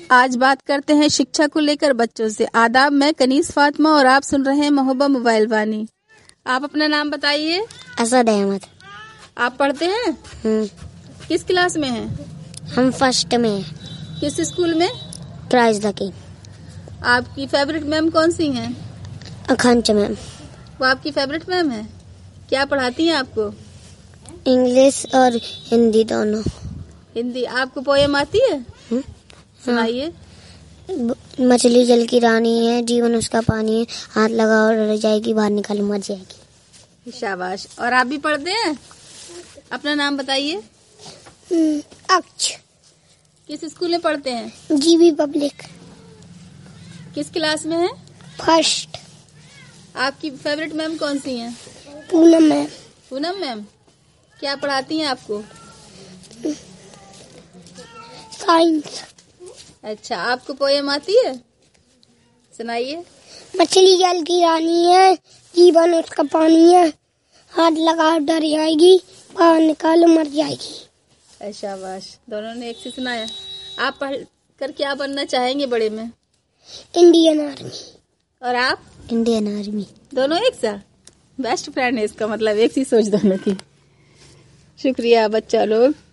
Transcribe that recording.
آج بات کرتے ہیں شکشا کو لے کر بچوں سے۔ آداب، میں کنیز فاطمہ اور آپ سن رہے ہیں محبہ موبائل وانی۔ آپ اپنا نام بتائیے۔ اسد احمد۔ آپ پڑھتے ہیں؟ کس کلاس میں ہیں؟ ہم فرسٹ میں ہیں۔ کس اسکول میں؟ کرائز لکی۔ آپ کی فیوریٹ میم کون سی ہیں؟ اکھانچ میم۔ وہ آپ کی فیوریٹ میم ہے؟ کیا پڑھاتی ہیں آپ کو؟ انگلش اور ہندی دونوں۔ ہندی۔ آپ کو پویم آتی ہے؟ سنائیے۔ مچھلی جل کی رانی ہے، جیون اس کا پانی ہے، ہاتھ لگا اور رہ جائے گی، باہر نکال مر جائے گی۔ شاباش۔ اور آپ بھی پڑھتے ہیں؟ اپنا نام بتائیے۔ اکچھ۔ کس اسکول میں پڑھتے ہیں؟ G B public. کس کلاس میں ہیں؟ فرسٹ۔ آپ کی فیوریٹ میم کون سی ہیں؟ پونم میم۔ پونم میم۔ کیا پڑھاتی ہیں آپ کو؟ سائنس۔ اچھا، آپ کو پویم آتی ہے؟ سنائیے۔ مچھلی جل کی رانی ہے، جیون اس کا پانی ہے، ہاتھ لگا ڈر جائے گی، باہر نکال مر جائے گی۔ شاباش، دونوں نے ایک سے سنایا۔ آپ پڑھ کر کیا بننا چاہیں گے بڑے میں؟ Indian army. اور آپ؟ Indian army. دونوں ایک سا؟ بیسٹ فرینڈ ہے اس کا مطلب، ایک سی سوچ دونوں کی۔ شکریہ بچہ لوگ۔